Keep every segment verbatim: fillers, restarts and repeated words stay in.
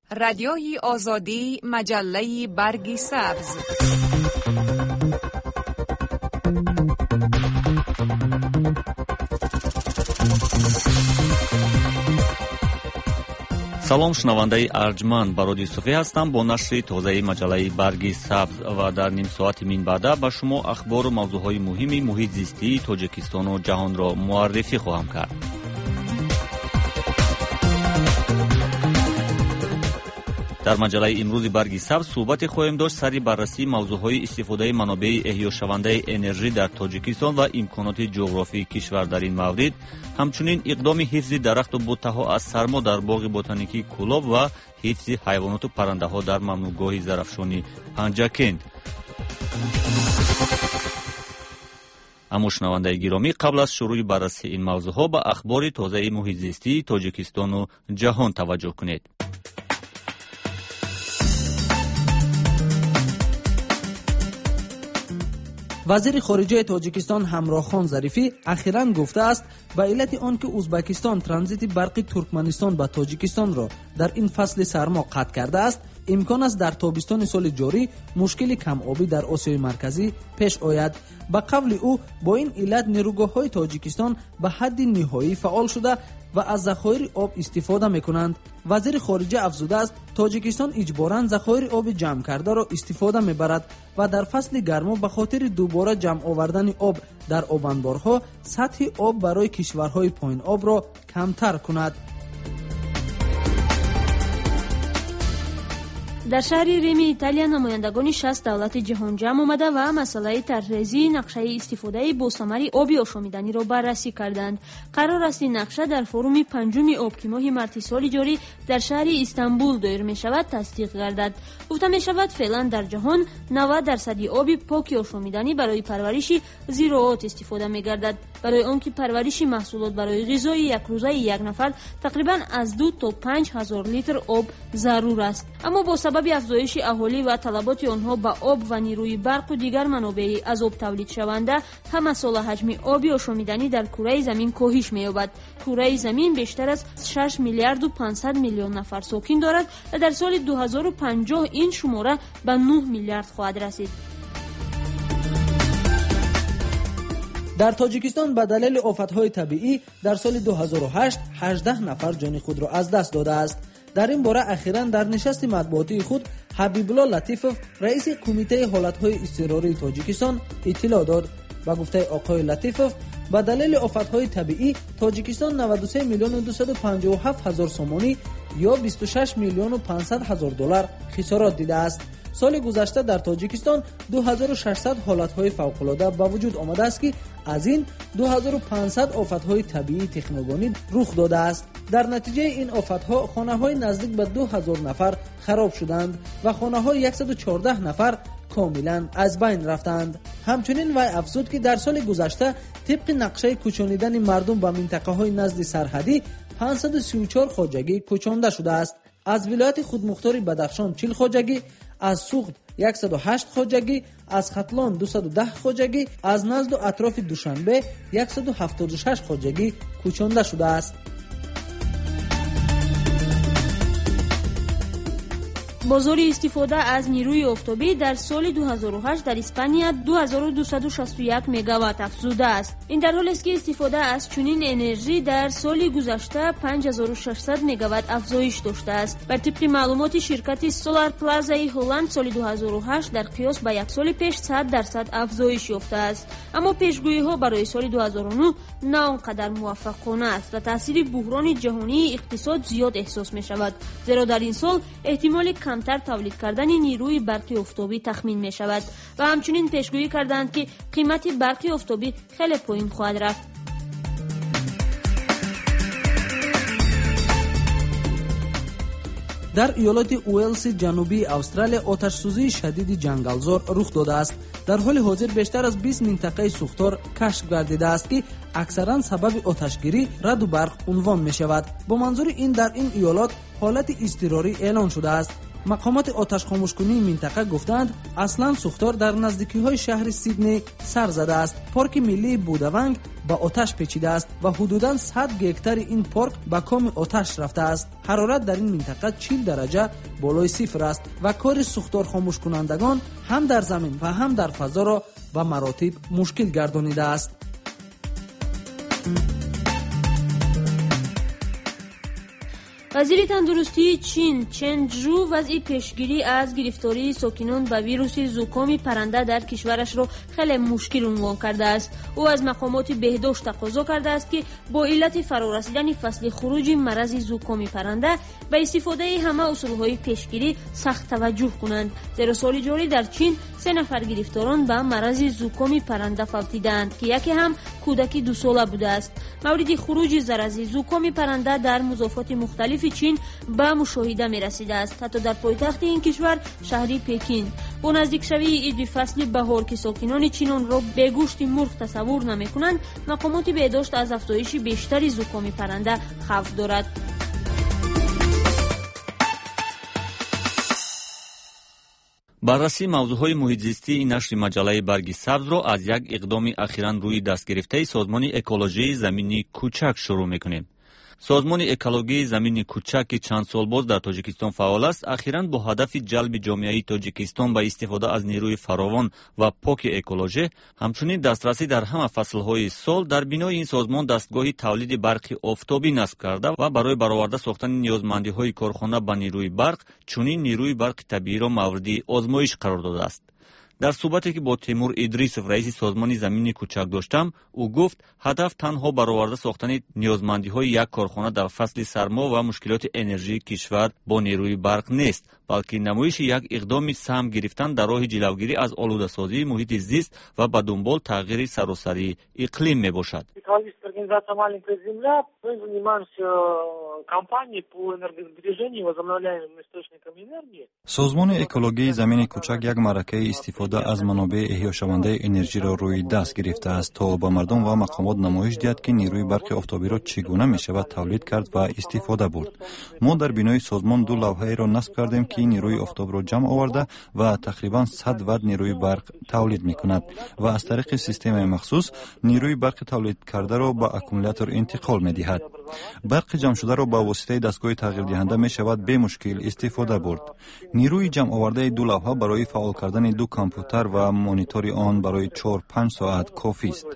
رادیوی آزادی، مجله برگ سبز. салом, шунавандаи арҷманд, бароди суфӣ ҳастам бо нашри тозаи маҷаллаи барги сабз ва дар нимсоати минбаъда ба шумо ахбору мавзӯъҳои муҳими муҳитзистии тоҷикистону ҷаҳонро муаррифӣ хоҳам кард. дар маҷаллаи имрӯзи барги сабз суҳбате хоҳем дошт сари баррасии мавзӯъҳои истифодаи манобеи эҳёшавандаи энержӣ дар тоҷикистон ва имконоти ҷуғрофии кишвар дар ин маврид, ҳамчунин иқдоми ҳифзи дарахту буттаҳо аз сармо дар боғи ботаникии Кӯлоб ва ҳифзи ҳайвоноту паррандаҳо дар мамнӯъгоҳи зарафшони Панҷакент. аммо шунавандаи гиромӣ, қабл аз шурӯъи баррасии ин мавзӯъҳо ба ахбори тозаи муҳитзистии тоҷикистону ҷаҳон таваҷҷӯҳ кунед. вазири хориҷаи тоҷикистон ҳамроҳхон зарифӣ ахиран гуфтааст ба иллати он ки узбекистон транзити барқи туркманистон ба тоҷикистонро дар ин фасли сармо қатъ кардааст, имкон аст дар тобистони соли ҷорӣ мушкили камобӣ дар осиёи марказӣ пеш ояд. ба қавли ӯ, бо ин иллат нерӯгоҳҳои тоҷикистон ба ҳадди ниҳоӣ фаъол шуда ва аз захоири об истифода мекунанд. вазири хориҷа афзудааст, тоҷикистон иҷборан захоири оби ҷамъкардаро истифода мебарад ва дар фасли гармо ба хотири дубора ҷамъ овардани об дар обанборҳо сатҳи об барои кишварҳои поинобро камтар кунад. дар шаҳри Рими, Италия, намояндагони шаст давлати ҷаҳон ҷамъ омада ва масъалаи тарҳрезии нақшаи истифодаи босамари оби ошомиданиро баррасӣ карданд. қарор аст ин нақша дар форуми панҷуми об ки моҳи марти соли ҷорӣ дар шаҳри Истанбул доир мешавад тасдиқ гардад. гуфта мешавад, феълан дар ҷаҳон навад дарсади оби поки ошомиданӣ барои парвариши зироот истифода мегардад. барои он ки парвариши маҳсулот барои ғизои якрӯзаи як нафар тақрибан аз ду то панҷ ҳазор литр об зарур аст. аммо бо сабаби афзоиши аҳолӣ ва талаботи онҳо ба об ва нирӯи барқу дигар манобеи аз об тавлидшаванда, ҳама сола ҳаҷми оби ошомиданӣ дар кураи замин коҳиш меёбад. кураи замин бештар аз шаш миллиарду панҷсад миллион нафар сокин дорад ва дар соли ду ҳазору панҷоҳ ин шумора ба нӯҳ миллиард хоҳад расид. дар тоҷикистон ба далели офатҳои табиӣ дар соли ду ҳазору ҳашт ҳаждаҳ нафар ҷони худро аз даст додааст. дар ин бора ахиран дар нишасти матбуотии худ Ҳабибулло Латифов, раиси кумитаи ҳолатҳои изтирории тоҷикистон, иттилоъ дод. ба гуфтаи оқои Латифов, ба далели офатҳои табиӣ тоҷикистон наваду се миллиону дусаду панҷоҳу ҳафт ҳазор сомонӣ ё бисту шаш миллиону панҷсад ҳазор доллар хисорот дидааст. соли гузашта дар тоҷикистон ду ҳазору шашсад ҳолатҳои фавқулода ба вуҷуд омадааст ки аз ин ду ҳазору панҷсад офатҳои табиии техногонӣ рух додааст. дар натиҷаи ин офатҳо хонаҳои наздик ба ду ҳазор нафар хароб шуданд ва хонаҳои яксаду чордаҳ нафар комилан аз байн рафтанд. ҳамчунин вай афзуд ки дар соли гузашта тибқи нақшаи кӯчонидани мардум ба минтақаҳои назди сарҳадӣ панҷсаду сию чор хоҷагӣ кӯчонда шудааст. аз вилояти худмухтори Бадахшон чил хоҷагӣ, аз Суғд яксаду ҳашт хоҷагӣ, аз Хатлон дусаду даҳ хоҷагӣ, аз назду атрофи Душанбе яксаду ҳафтоду шаш хоҷагӣ кӯчонда шудааст. бозори истифода аз нирӯи офтобӣ дар соли ду ҳазору ҳашт дар Испания ду ҳазору дусаду шасту як мегаватт афзудааст. ин дар ҳолест ки истифода аз чунин энержӣ дар соли гузашта панҷ ҳазору шашсад мегаватт афзоиш доштааст. бар тибқи маълумоти ширкати Solar Plaza-и Ҳолланд, соли ду ҳазору ҳашт дар қиёс ба як соли пеш сад дарсад афзоиш ёфтааст. аммо пешгӯиҳо барои соли ду ҳазору нӯҳ на он қадар муваффақона аст ва таъсири буҳрони ҷаҳонии иқтисод зиёд эҳсос мешавад, зеро дар ин сол эҳтимоли камтар тавлид кардани нирӯи барқи офтобӣ тахмин мешавад ва ҳамчунин пешгӯӣ карданд ки қимати барқи офтобӣ хеле поин хоҳад рафт. дар иёлоти Уэлси ҷанубии Австралия оташсӯзии шадиди ҷангалзор рух додааст. дар ҳоли ҳозир бештар аз бист минтақаи сӯхтор кашф гардидааст ки аксаран сабаби оташгирӣ раду барқ унвон мешавад. бо манзури ин дар ин иёлот ҳолати изтирорӣ эълон шудааст. مقامات آتش‌خاموش‌کنی منطقه گفتند اصلا سوختار در نزدیکی‌های شهر سیدنی سر زده است. پارک ملی بوداونگ با آتش پیچیده است و حدوداً صد گکتار این پارک به کام آتش رفته است. حرارت در این منطقه چهل درجه بالای صفر است و کار سوختار خاموش کنندگان هم در زمین و هم در فضا را به مراتب مشکل گردانیده است. وزیر تندرستی چین چن جو وضع پیشگیری از گرفتاری ساکنان به ویروس زکام پرنده در کشورش را خیلی مشکل عنوان کرده است. او از مقامات بهداشت تقاضا کرده است که با علت فرارسیدن فصل خروج مرض زکام پرنده به استفاده همه اصولهای پیشگیری سخت توجه کنند، زیرا سال جاری در چین سه نفر گرفتاران به مرض زکام پرنده فوتیدند که یکی هم کودکی دو ساله بوده است. مورد خروج زرز زکام پرنده در مضافات مختلف چین به مشاهده می رسیده است. حتی در پایتخت این کشور شهر پکین با نزدیک شوی عید فصل بهار که ساکنان چین آن را به گوشت مرغ تصور نمی کنند، مقامات بهداشت از افزایش بیشتری زکام پرنده خوف دارد. بررسی موضوعهای محیط زیستی این نشر مجله برگ سبز را از یک اقدام اخیراً روی دست گرفته سازمان اکولوژی زمین کوچک شروع می‌کنیم. سازمان اکولوژی زمین کوچک که چند سال باز در تاجیکستان فعال است، اخیراً با هدف جلب جامعه تاجیکستان به استفاده از نیروی فراوان و پاک اکولوژی، همچنین دسترسی در همه فصل‌های سال در بنای این سازمان دستگاه تولید برق آفتابی نصب کرده و برای برآورده ساختن نیازمندی‌های کارخانه به نیروی برق، چنین نیروی برق طبیعی را مورد آزمایش قرار داده است. در صحبتی که با تیمور ادریسوف رئیس سازمان زمین کوچک داشتم، او گفت هدف تنها برآورده ساختن نیازمندی‌های یک کارخانه در فصل سرما و مشکلات انرژی کشور با نیروی برق نیست، بلکه نمایش یک اقدام سهم گرفتن در راه جلوگیری از آلوده‌سازی محیط زیست و به دنبال تغییر سراسری اقلیم میباشد. Организация «Маленькая земля», мы занимаемся кампанией по энергосбережению и возобновляемым источникам энергии. سازمان اکولوژی زمین کوچک یک معرکه استفاده از منابع احیاشونده انرژی را روی دست گرفته است تا با مردم و مقامات نمایش دهد که نیروی برق آفتابی را چگونه می شود تولید کرد و استفاده برد. ما در بنای سازمان دو لوحه را نصب کردیم که نیروی آفتاب را جمع آورده و تقریبا صد وات نیروی برق تولید می کند و از طریق سیستم مخصوص نیروی برق تولید کرده را به اکومولاتور انتقال می دهد. برق جمع شده را با واسطه دستگاه تغییر دهنده می شود به مشکل استفاده برد. نیروی جمع آورده دو لوحه برای فعال کردن دو کامپیوتر و مانیتور آن برای چهار پنج ساعت کافی است.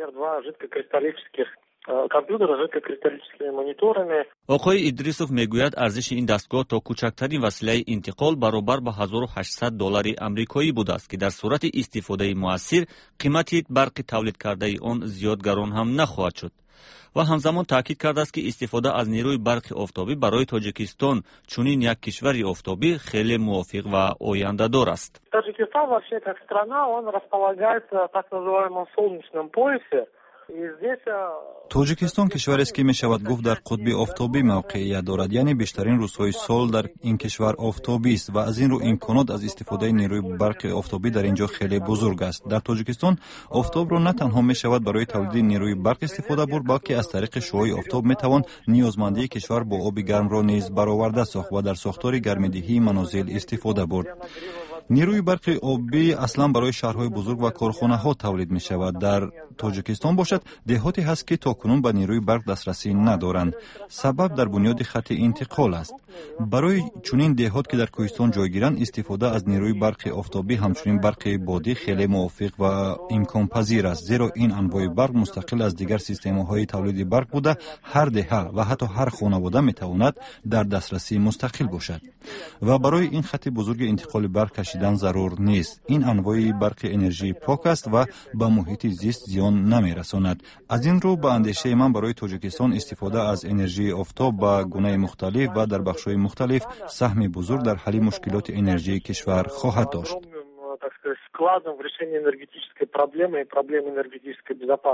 آقای ادریسوف میگوید ارزش این دستگاه تا کوچکترین وسیله انتقال برابر با هزار و هشتصد دلار آمریکایی بوده است که در صورت استفاده مؤثر قیمت برق تولید کرده آن زیاد گران هم نخواهد شد. و همزمان تاکید کرده است که استفاده از نیروی برق آفتابی برای تاجیکستان چنین یک کشور آفتابی خیلی موافق و آینده دار است. Таджикистан вообще как страна, он располагается в так называемом солнечном поясе. تاجیکستان کشوری است که می شود گفت در قطب آفتابی موقعیت دارد، یعنی بیشترین روزهای سال در این کشور آفتابی است و از این رو امکانات از استفاده نیروی برق آفتابی در اینجا خیلی بزرگ است. در تاجیکستان آفتاب را نه تنها می شود برای تولید نیروی برق استفاده برد، بلکه از طریق شعاع آفتاب می توان نیازمندی کشور با آب گرم را نیز برآورده ساخت و در ساختار گرم‌دهی منازل استفاده برد. نیروی برق آبی اصلا برای شهرهای بزرگ و کارخانه ها تولید می شود. در تاجیکستان باشد دهاتی هست که تاکنون به نیروی برق دسترسی ندارند. سبب در بنیاد خط انتقال است. برای چنین دهات که در کوهستان جایگیرند استفاده از نیروی برق آفتابی همچنین برق بادی خیلی موافق و امکان پذیر است، زیرا این انواع برق مستقل از دیگر سیستم‌های تولید برق بوده هر دهه و حتی هر خانواده می تواند در دسترسی مستقل باشد و برای این خط بزرگ انتقال برق کشیدن ضرور نیست. این انواع برق انرژی پاک است و به محیط زیست زیان نمی رساند. از این رو به اندیشه من برای تاجیکستان استفاده از انرژی آفتاب به گونه مختلف و در بخش‌های مختلف سهم بزرگ در حل مشکلات انرژی کشور خواهد داشت. вкладом в решение энергетической проблемы и проблемы энергетической безопасности.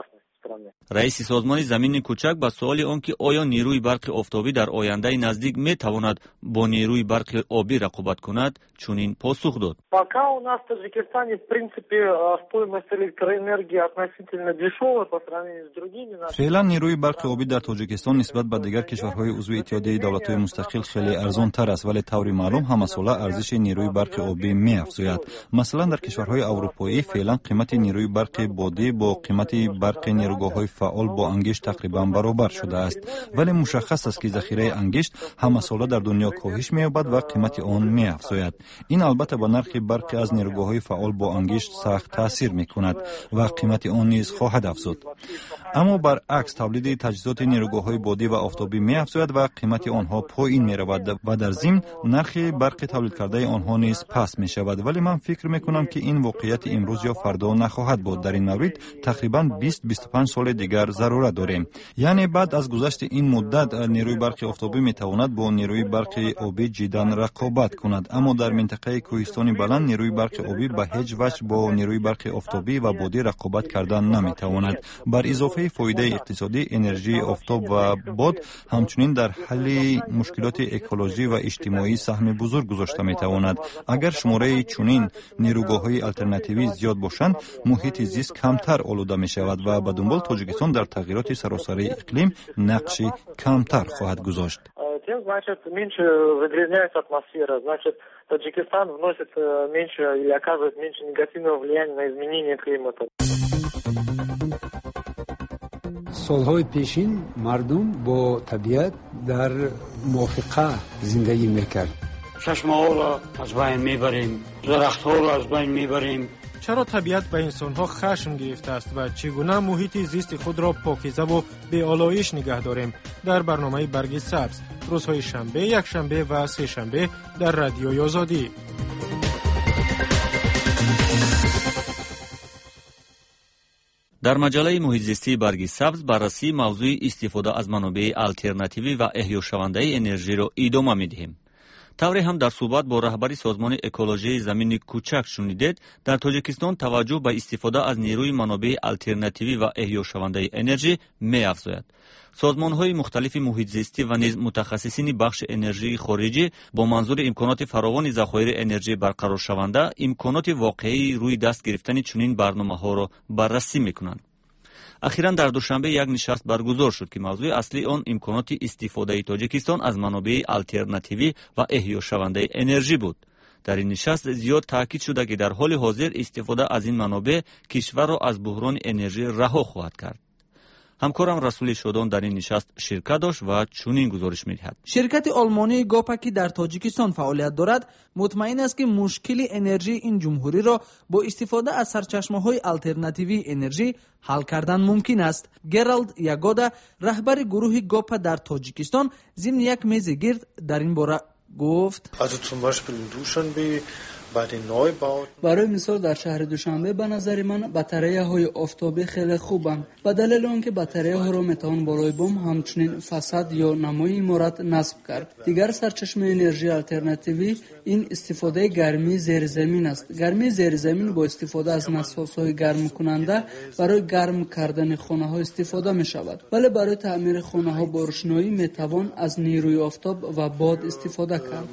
страны. раиси созмони замини кӯчак ба суоли он ки оё нерӯи барқи офтобӣ дар ояндаи наздик метавонад бо нерӯи барқи обӣ рақобат кунад чунин посух дод. Пока у нас в Таджикистане, в принципе, стоимость электроэнергии относительно дешевая по сравнению с другими. феълан нерӯи барқи обӣ дар тоҷикистон нисбат ба дигар кишварҳои узви иттиҳодияи давлатҳои мустақил хеле арзонтар аст, вале таври маълум ҳамасола арзиши нерӯи барқи обӣ меафзояд. Масалан, дар кишварҳои аврупоӣ феълан қимати нерӯи барқи бодӣ бо қимати барқи нерӯгоҳҳои фаъол бо ангишт тақрибан баробар шудааст, вале мушаххас аст ки захираи ангишт ҳамасола дар дунё коҳиш меёбад ва қимати он меафзояд. ин албатта ба нархи барқи аз нерӯгоҳҳои фаъол бо ангишт сахт таъсир мекунад ва қимати он низ хоҳад афзуд. аммо баръакс тавлиди таҷҳизоти нерӯгоҳҳои бодӣ ва офтобӣ меафзояд ва қимати онҳо поин меравад ва дар зимн нархи барқи тавлидкардаи онҳо низ паст мешавад. вале ман фикр мекунам ки ин воқеияти имрӯз ё фардо нахоҳад буд. дар ин маврид тақрибан бист бисту панҷ соли дигар зарурат дорем. яъне баъд аз гузашти ин муддат нерӯи барқи офтобӣ метавонад бо нерӯи барқи обӣ ҷиддан рақобат кунад, аммо дар минтақаи кӯҳистони баланд нерӯи барқи обӣ ба ҳеҷ ваҷҳ бо нерӯи барқи офтобӣ ва бодӣ рақобат кардан наметавонад. бар изофаи фоидаи иқтисодӣ энержии офтоб ва бод ҳамчунин дар ҳалли мушкилоти экологӣ ва иҷтимоӣ саҳми бузург гузошта метавонад. агар шумораи чунин нерӯгоҳҳои алтернативӣ зиёд бошанд, муҳити зист камтар олуда мешавад ва ба дунбол Тоҷикистон дар тағйироти саросарии иқлим нақши камтар хоҳад гузошт. Тем, значит, меньше загрязняется атмосфера, значит, Таджикистан вносит меньше или оказывает меньше негативного влияния на изменение климата. солҳои пешин мардум бо табиат дар мувофиқа зиндагӣ мекард. чашмаҳоро аз байн мебарем, дарахтҳоро аз байн мебарем. чаро табиат ба инсонҳо хашм гирифтааст ва чӣ гуна муҳити зисти худро покизаву беолоиш нигаҳ дорем? дар барномаи барги сабз рӯзҳои шанбе, якшанбе ва сешанбе дар радиои озодӣ. дар маҷалаи муҳитзистии барги сабз баррасии мавзӯи истифода аз манобеи алтернативӣ ва эҳёшавандаи энержиро идома медиҳем. тавре ҳам дар суҳбат бо раҳбари созмони экологияи замини кӯчак шунидед, дар Тоҷикистон таваҷҷӯҳ ба истифода аз нерӯи манобеи алтернативӣ ва эҳёшавандаи энержӣ меафзояд. созмонҳои мухталифи муҳитзистӣ ва низ мутахассисини бахши энержии хориҷӣ бо манзури имконоти фаровони захоири энержии барқароршаванда имконоти воқеии рӯи даст гирифтани чунин барномаҳоро баррасӣ мекунанд. ахиран дар душанбе як нишаст баргузор шуд ки мавзӯи аслии он имконоти истифодаи Тоҷикистон аз манобеи алтернативӣ ва эҳёшавандаи энержӣ буд. дар ин нишаст зиёд таъкид шуда ки дар ҳоли ҳозир истифода аз ин манобеъ кишварро аз буҳрони энержӣ раҳо хоҳад кард. ҳамкорам Расули Шодон дар ин нишаст ширкат дошт ва чунин гузориш медиҳад. ширкати олмонии Гопа ки дар Тоҷикистон фаъолият дорад, мутмаин аст ки мушкили энержии ин ҷумҳуриро бо истифода аз сарчашмаҳои алтернативии энержӣ ҳал кардан мумкин аст. Гералд Ягода, раҳбари гурӯҳи Гопа дар Тоҷикистон, зимни як мези гирд дар ин бора гуфт: барои мисол дар шаҳри Душанбе ба назари ман батареяҳои офтобӣ хеле хубанд, ба далели он ки батареяҳоро метавон болои бом ҳамчунин фасад ё намои иморат насб кард. дигар сарчашмаи энержии алтернативӣ ин истифодаи гармии зеризамин аст. гармии зеризамин бо истифода аз насосҳои гармкунанда барои гарм кардани хонаҳо истифода мешавад, вале барои таъмири хонаҳо бо рӯшноӣ метавон аз нерӯи офтоб ва бод истифода кард.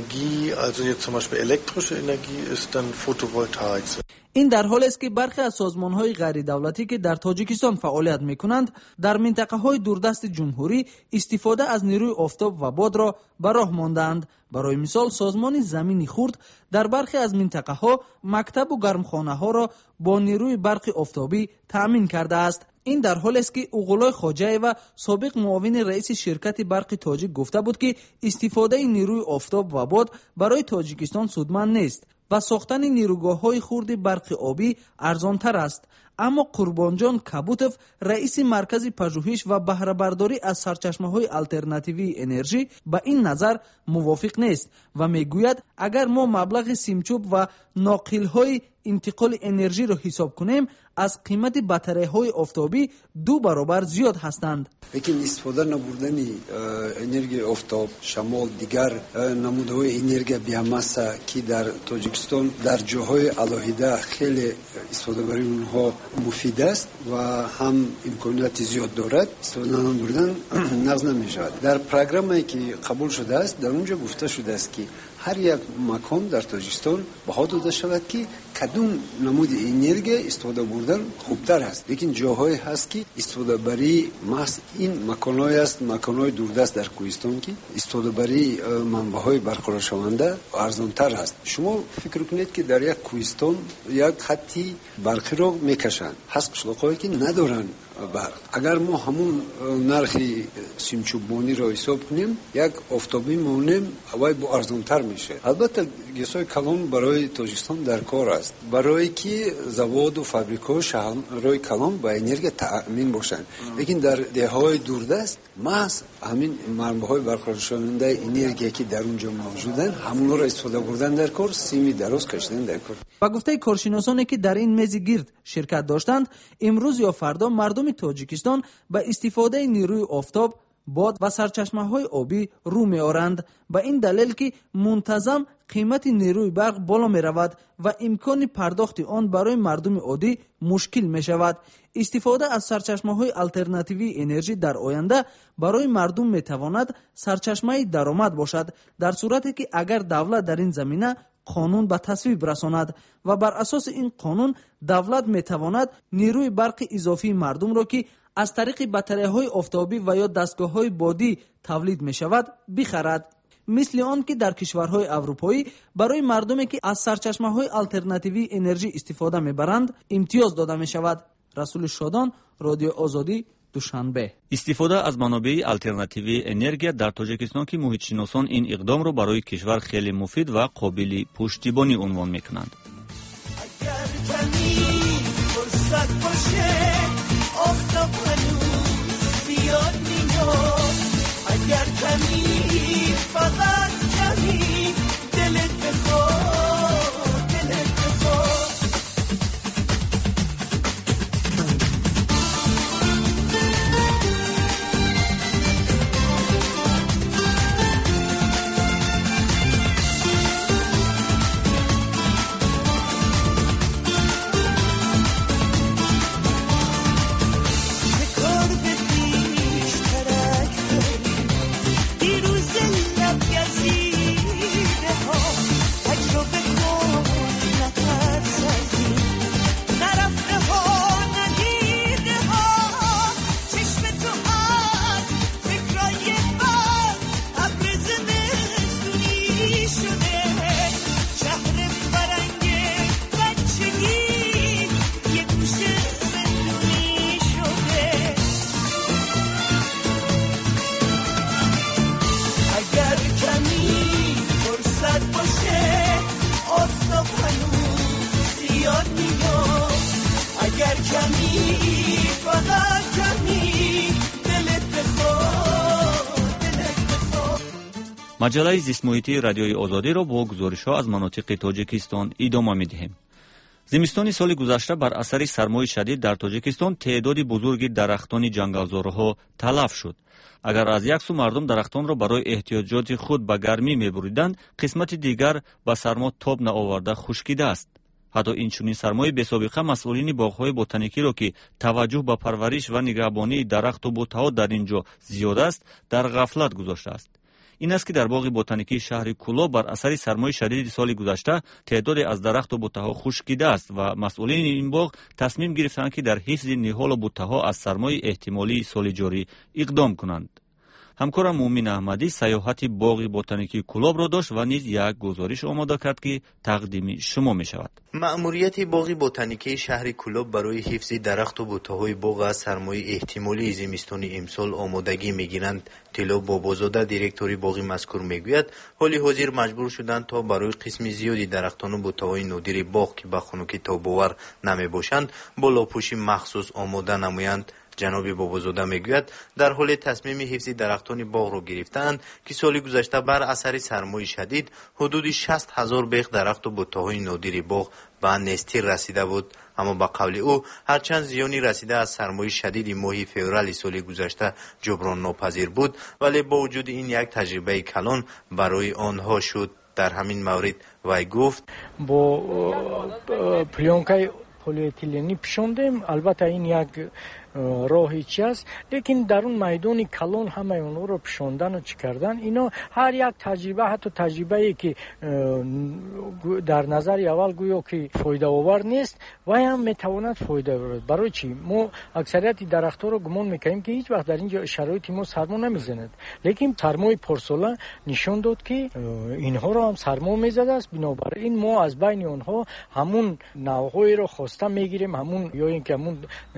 ин дар ҳоле аст ки бархе аз созмонҳои ғайридавлатӣ ки дар Тоҷикистон фаъолият мекунанд, дар минтақаҳои дурдасти ҷумҳурӣ истифода аз нерӯи офтоб ва бодро ба роҳ мондаанд. барои мисол созмони замини хурд дар бархе аз минтақаҳо мактабу гармхонаҳоро бо нерӯи барқи офтобӣ таъмин кардааст. ин дар ҳоле аст ки Уғулой Хоҷаева, собиқ муовини раиси ширкати барқи тоҷик, гуфта буд ки истифодаи нерӯи офтоб ва бод барои Тоҷикистон судманд нест ва сохтани нерӯгоҳҳои хурди барқи обӣ арзонтар аст. аммо Қурбонҷон Кабутов, раиси маркази пажӯҳиш ва баҳрабардорӣ аз сарчашмаҳои алтернативии энержӣ, ба ин назар мувофиқ нест ва мегӯяд, агар мо маблағи симчӯб ва ноқилҳои интиқоли энержиро ҳисоб кунем, از قیمت باتری‌های آفتابی دو برابر زیاد هستند. لیکن استفاده نبردن انرژی آفتاب، شمال، دیگر نمودهای انرژی بیاماسا که در تاجیکستان در جاهای علاهیده خیلی استفاده برای اونها مفید است و هم امکانات زیاد دارد، استفاده نبردن نقض نمی‌شود. در پروگرامی که قبول شده است در اونجا گفته شده است که هر یک مکان در تاجیکستان بها داده شود که کدوم نمود انرژی استفاده بردن خوبتر است. لیکن جاهای هست که استفاده برای محض این مکان‌های است، مکان‌های دوردست در کوهستان که استفاده برای منبع‌های برقرار شونده ارزان‌تر است. شما فکر کنید که در یک کوهستان یک خطی برقی را میکشند، هست قشلاق‌هایی که ندارن برق. اگر ما همون نرخی سیمچوبانی را حساب کنیم یک آفتابی مونیم اوای با ارزان‌تر میشه. البته گسای کلان برای تاجیکستان در کار است، برای که زواد و فابریک‌ها شهرهای کلان با انرژی تامین باشند. لیکن در دهه‌های دوردست محض همین منبع‌های برقرار شونده انرژی که در اونجا موجودن همون را استفاده بردن در کار، سیمی دراز کشیدن در کار. و گفته کارشناسانی که در این میز گرد شرکت داشتند، امروز یا فردا مردم تاجیکستان به استفاده نیروی آفتاب، باد و سرچشمه‌های آبی رو می‌آورند. به این دلیل که منتظم قیمت نیروی برق بالا می‌رود و امکان پرداخت آن برای مردم عادی مشکل می‌شود. استفاده از سرچشمه‌های آلترناتیوی انرژی در آینده برای مردم می‌تواند سرچشمه درآمد باشد، در صورتی که اگر دولت در این زمینه قانون به تصویب رساند و بر اساس این قانون دولت می‌تواند نیروی برق اضافی مردم را که از طریق باتری‌های آفتابی و یا دستگاه‌های بادی تولید می‌شود بخرد، مثل آن که در کشورهای اروپایی برای مردمی که از سرچشمه‌های آلترناتیوی انرژی استفاده می‌برند امتیاز داده می‌شود. رسول شادان، رادیو آزادی، دوشنبه. استفاده از منابع آلترناتیوی انرژی در تاجیکستان که محیط‌شناسان این اقدام را برای کشور خیلی مفید و قابل پشتیبانی عنوان می‌کنند. اگر کمی فقط کمی دلت بخواد دلت بخواد مجله زیست محیطی رادیوی آزادی را با گزارش‌ها از مناطق تاجیکستان ادامه می‌دهیم. زمستان سال گذشته بر اثر سرمای شدید در تاجیکستان تعداد بزرگی درختان جنگلزارها تلف شد. اگر از یک سو مردم درختان را برای احتیاجات خود به گرمی می‌بریدند، قسمت دیگر به سرما تاب نآورده خشکیده است. حتی این چنین سرمای بی‌سابقه مسئولین باغ‌های بوتانیکی را که توجه به پرورش و نگهبانی درخت و بوته‌ها در اینجا زیاد است، در غفلت گذاشته است. این است که در باغ بوتانیکی شهر کولو بر اثر سرمای شدید سال گذشته تعداد از درخت و بوته‌ها خشکیده است و مسئولین این باغ تصمیم گرفتند که در حفظ نهال و بوته‌ها از سرمای احتمالی سال جاری اقدام کنند. همکارم مومن احمدی سیاحت باغ بوتانیکی کولو را داشت و نیز یک گزارش آماده کرد که تقدیم شما می شود. مأموریت باغ بوتانیکی شهر کولو برای حفظ درخت و بوته‌های باغ از سرمای احتمالی زمستان امسال آمادگی می‌گیرند. طلا بابازاده دیرکتوری باغ مذکور میگوید حالی حاضر مجبور شدند تا برای قسم زیادی درختان و بوته‌های نادر باغ که به خنک تاب‌آور نمی‌باشند بالاپوشی مخصوص آماده نمایند. جناب بابازاده میگوید در حال تصمیم حفظ درختان باغ را گرفتند که سال گذشته بر اثر سرمای شدید حدود شصت هزار بیخ درخت و بوته‌های نادر باغ به نستی رسیده بود. اما با قول او هرچند زیانی رسیده از سرمای شدید ماه فوریه سال گذشته جبران ناپذیر بود، ولی با وجود این یک تجربه کلان برای آنها شد. در همین مورد وی گفت با پلیونکای پلی‌اتیلنی پوشاندیم. البته این یک راهی چی است، لیکن در اون میدان کلان همه اونها رو پوشاندن و چی کردن، اینا هر یک تجربه، حتی تجربه ای که در نظر اول گویا که فایده آور نیست و هم میتواند فایده آورد. برای چی؟ ما اکثریت درخت‌ها رو گمان میکنیم که هیچ وقت در اینجا شرایط ما سرما نمیزند، لیکن سرمای پارساله نشون داد که اینها رو هم سرما میزده است. بنابراین ما از بین اونها همون نوع‌هایی رو خواسته میگیریم، همون یا اینکه همون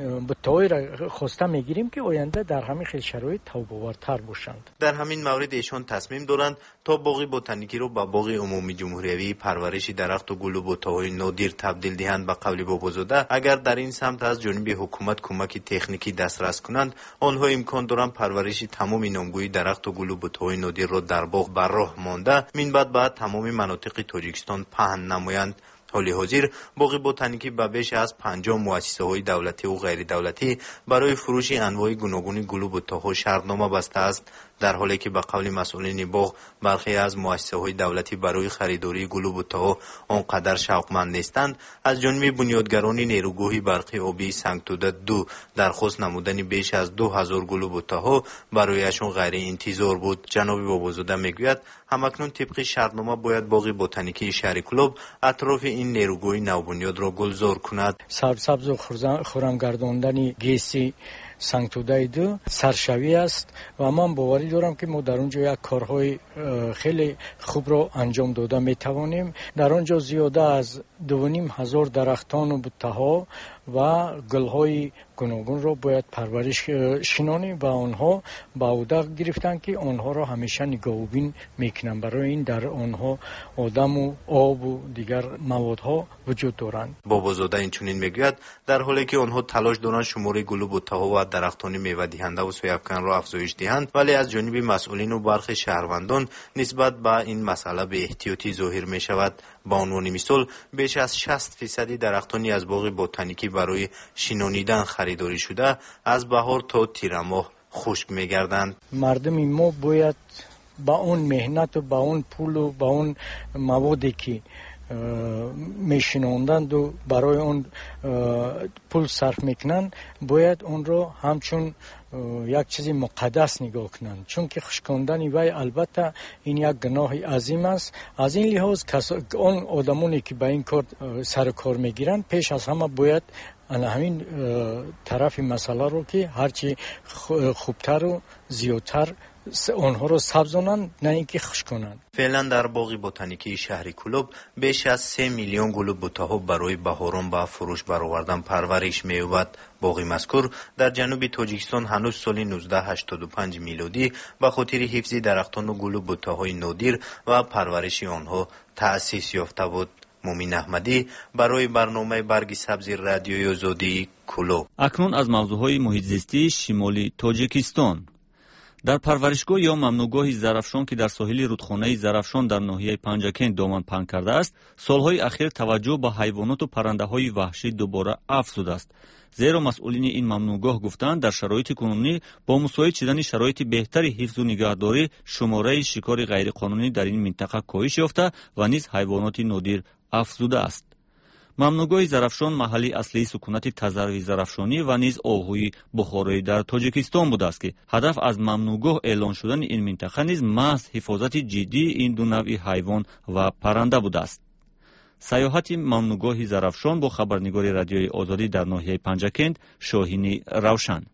بتای خواسته میگیریم که آینده در همین خیلی شرایط توبه‌آورتر باشند. در همین مورد ایشان تصمیم دارند تا باغ بوتانیکی رو به باغ عمومی جمهوریوی پرورش درخت و گل و بوته‌های نادر تبدیل دهند. به قول بابازاده اگر در این سمت از جانب حکومت کمک تکنیکی دسترس کنند، آنها امکان دارند پرورش تمام نامگوی درخت و گل و بوته‌های نادر را در باغ بر راه مانده من بعد به تمام مناطق تاجیکستان پهن نمایند. حال حاضر باغ بوتانیکی به بیش از پنجاه مؤسسه های دولتی و غیر دولتی برای فروش انواع گوناگون گل و بوته‌ها شرطنامه بسته است، در حالی که به قول مسئولین باغ برخی از مؤسسه های دولتی برای خریداری گل و بوته‌ها آنقدر شوقمند نیستند. از جانب بنیادگران نیروگاه برقی آبی سنگتوده دو درخواست نمودن بیش از دو هزار گل و بوته‌ها برایشان غیر انتظار بود. جناب بابازاده میگوید همکنون طبق شرطنامه باید باغ بوتانیکی شهر کلوب اطراف این نیروگاه نوبنیاد را گلزار کند. سبز و خرم گرداندن گیسی سنگتوده دو سرشوی است و من باوری دارم که ما در اونجا یک کارهای خیلی خوب را انجام داده میتوانیم. در اونجا زیاده از دو و نیم هزار درختان و بوته‌ها و گل‌های گوناگون را باید پرورش شنانیم و آنها با عهده گرفتن که آنها را همیشه نگاهبین میکنن. برای این در آنها آدم و آب و دیگر موادها وجود دارند. بابازاده اینچنین میگوید در حالی که آنها تلاش دارند شمار گل و بوته‌ها و درختان میوه دهنده و سویافکن را افزایش دهند، ولی از جانب مسئولین و برخی شهروندان نسبت به این مسئله به احتیاطی ظاهر می شود. با عنوان مثال بیش از شصت فیصد درختانی از باغ بوتانیکی برای شنانیدن خریداری شده از بهار تا تیر ماه خشک می‌گردند. مردم ما باید با اون مهنت و با اون پول و با اون موادی که میشنوندند و برای اون پول صرف میکنن باید اون رو همچون یک چیزی مقدس نگاه کنند، چون که خشکاندن وی البته این یک گناه عظیم است. از این لحاظ اون آدمانی که به این کار سر کار میگیرند پیش از همه باید همین طرف مسئله رو که هرچی خوبتر و زیادتر آنها رو سبزانند نه اینکه خشکانند. فعلا در باغ بوتانیکی شهر کلوب بیش از سه میلیون گل و بوته‌ها برای بهاران به فروش برآوردن پرورش می‌یابد. باغ مذکور در جنوب تاجیکستان هنوز سال نوزده هشتاد و پنج میلادی به خاطر حفظ درختان و گل و بوته‌های نادر و پرورش آنها تأسیس یافته بود. مومین احمدی برای برنامه برگ سبز رادیوی آزادی کلوب. اکنون از موضوعهای محیط زیستی شمالی تاجیکستان. در پرورشگاه یا ممنوعگاه زرافشان که در ساحل رودخانه زرافشان در ناحیه پنجکن دامن پهن کرده است، سالهای اخیر توجه به حیوانات و پرنده‌های وحشی دوباره افزوده است. زیرا مسئولین این ممنوعگاه گفتند در شرایط کنونی با مساعد شدن شرایط بهتری حفظ و نگهداری شماره شکار غیرقانونی در این منطقه کاهش یافته و نیز حیوانات نادر افزوده است. ممنوعگاه زرافشان محلی اصلی سکونت تزروی زرافشانی و نیز آهوی بخاری در تاجیکستان بوده است که هدف از ممنوعگاه اعلان شدن این منطقه نیز محض حفاظت جدی این دو نوع حیوان و پرنده بوده است. سیاحت ممنوعگاه زرافشان با خبرنگار رادیوی آزادی در ناحیه پنجکند شاهین روشن.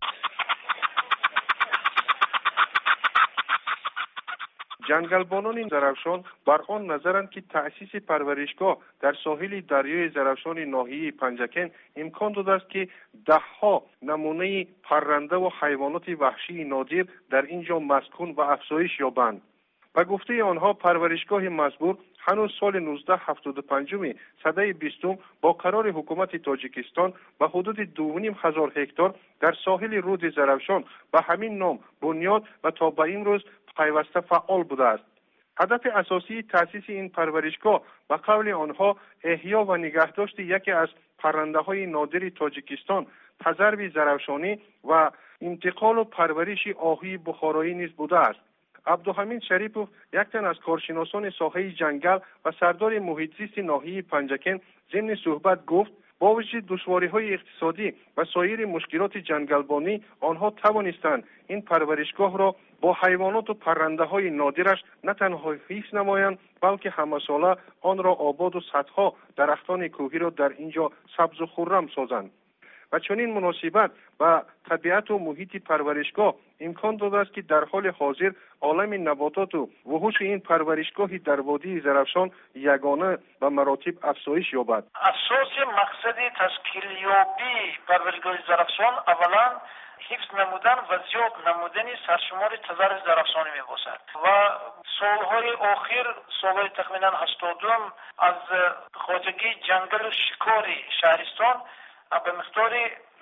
جنگلبانان زرافشان بر آن نظرند که تأسیس پرورشگاه در ساحل دریای زرافشان ناحیه پنجکن امکان داده است که دهها نمونه پرنده و حیوانات وحشی نادر در اینجا مسکون و افزایش یابند. به گفته آنها پرورشگاه مذکور هنوز سال نوزده هفتاد و پنج سده بیستم با قرار حکومت تاجیکستان به حدود دو و نیم هزار هکتار در ساحل رود زرافشان به همین نام بنیاد و تا به این روز پیوسته فعال بوده است. هدف اساسی تأسیس این پرورشگاه به قول آنها احیا و نگهداشت یکی از پرنده‌های نادر تاجیکستان، تذرو زرافشانی و انتقال و پرورش آهوی بخارایی نیز بوده است. عبدالحمید شریپوف، یک تن از کارشناسان ساحه جنگل و سردار محیط زیست ناحیه پنجکن، ضمن صحبت گفت با وجود دشواری‌های اقتصادی و سایر مشکلات جنگلبانی، آنها توانستند این پرورشگاه را با حیوانات و پرنده‌های نادرش نه تنها حفظ نمایند، بلکه همه ساله آن را آباد و صدها درختان کوهی را در اینجا سبز و خرم سازند. و چنین مناسبت و طبیعت و محیط پرورشگاه امکان داده است که در حال حاضر عالم نباتات و وحوش این پرورشگاه در وادی زرافشان یگانه و مراتب افزایش یابد. اساس مقصد تشکیلیابی پرورشگاه زرافشان اولا حفظ نمودن و زیاد نمودن سرشمار تذرو زرافشانی میباشد و سالهای آخر، سالهای تقریبا هشتادم، از خواجگی جنگل و شکاری شهرستان به مقدار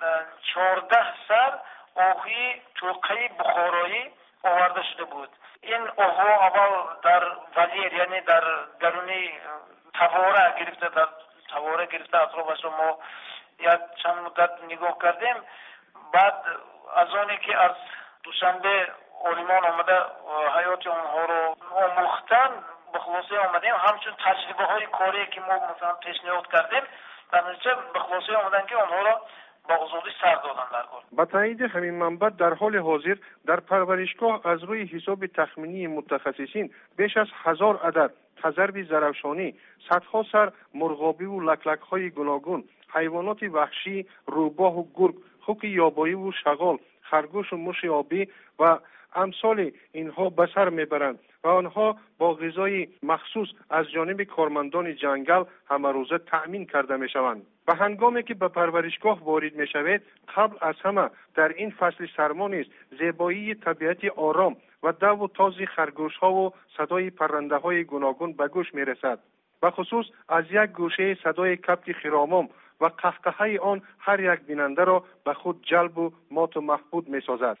چهارده سر آهوی توقعی بخارایی آورده شده بود. این آهو اول در ولیر، یعنی در درونی تواره گرفته، در تواره گرفته اطرافش رو ما یک چند مدت نگاه کردیم. بعد از آنی که از دوشنبه عالمان آمده حیات اونها رو آموختن، به خلاصه آمدیم همچون تجربه های کاری که ما مثلا پیشنهاد کردیم، در نتیجه به خلاصه آمدن که آنها را با آزادی سر دادن در کار. با تایید همین منبع در حال حاضر در پرورشگاه از روی حساب تخمینی متخصصین بیش از هزار عدد تذرو زرافشانی، صدها سر مرغابی و لکلک های گوناگون، حیوانات وحشی، روباه و گرگ، خوک یابایی و شغال، خرگوش و موش آبی و امثال اینها به سر میبرند و آنها با غذای مخصوص از جانب کارمندان جنگل همه روزه تأمین کرده می شوند. و هنگامی که به پرورشگاه وارد می شوید، قبل از همه در این فصل سرما نیز زیبایی طبیعت آرام و دو و تاز خرگوش ها و صدای پرنده های گوناگون به گوش می رسد. به خصوص از یک گوشه صدای کبک خرامام و قهقهه آن هر یک بیننده را به خود جلب و مات و محبوب می سازد.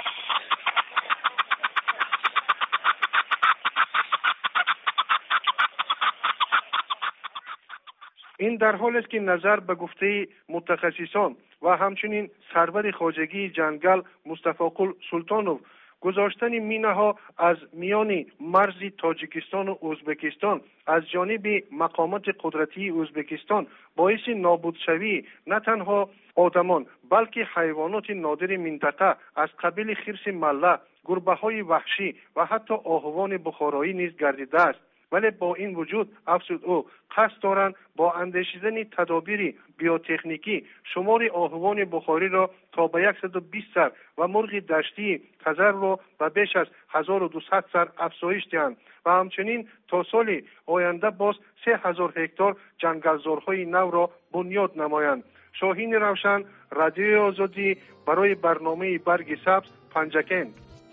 این در حال است که نظر به گفته متخصصان و همچنین سرور خواجگی جنگل مصطفی قل سلطانوف، گذاشتن مینه ها از میان مرز تاجیکستان و ازبکستان از جانب مقامات قدرتی ازبکستان باعث نابود شوی نه تنها آدمان بلکه حیوانات نادر منطقه از قبیل خرس مله، گربه های وحشی و حتی آهوان بخارایی نیز گردیده است. ولی با این وجود افسود او قصد دارند با اندیشیدن تدابیر بیوتکنیکی شمار آهوان بخاری را تا به صد و بیست سر و مرغ دشتی تذرو را به بیش از هزار و دویست سر افزایش دهند و همچنین تا سال آینده باز سه هزار هکتار جنگلزارهای نو را بنیاد نمایند. شاهین روشن، رادیوی آزادی، برای برنامه برگ سبز، پنجکن.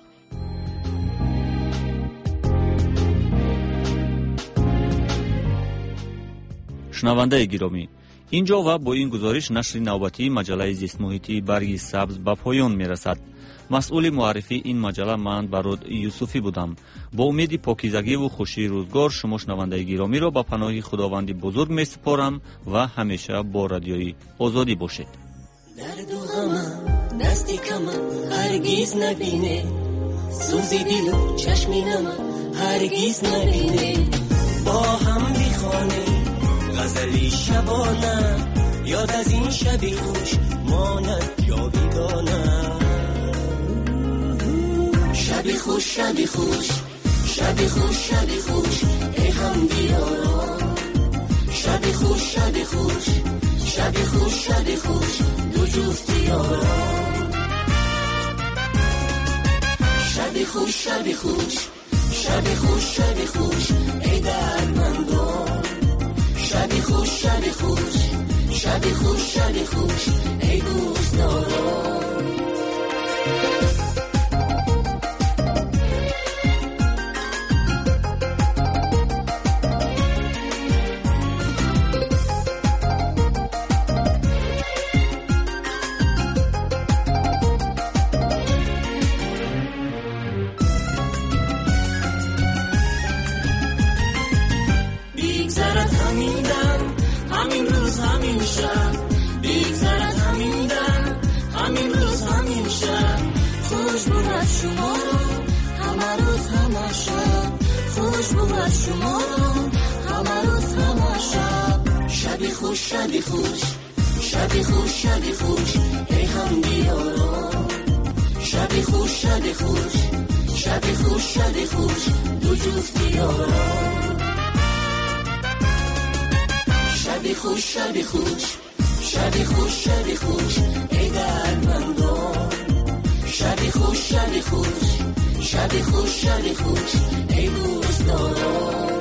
شنونده گرامی، اینجا و با این گزارش نشر نوبتی مجله زیست محیطی برگ سبز به پایان میرسد. مسئول معرفی این مجله من برود یوسفی بودم. با امید پاکیزگی و خوشی روزگار شما شنونده گرامی را به پناه خداوند بزرگ می سپارم و همیشه با رادیوی آزادی باشید. درد و غم دستی کم هرگیز نبینه، سوزی دل و چشمی نم هرگیز نبینه، با هم بیخانه غزلی شبانه، یاد از این شبی خوش ماند جاویدانه. شبی خوش شبی خوش شبی خوش شبی خوش ای هم بیاران، شبی خوش شبی خوش شبی خوش شبی خوش دو جفت یاران. شبی خوش شبی خوش شبی خوش شبی خوش ای دردمندان، شبی خوش شبی خوش شبی خوش شبی خوش ای دوستداران. همین شب بگذرد همین دم همین روز همین شب خوش بود شما رو همه روز همه شب خوش بود شما رو همه روز همه شب شبی خوش شبی خوش شبی خوش شبی خوش ای هم دیارم شبی خوش شبی خوش شبی خوش شبی خوش دو جفت دیارم شبی خوش شبی خوش شبی خوش شبی خوش ای دردمندان شبی خوش شبی خوش شبی خوش شبی خوش ای دوستان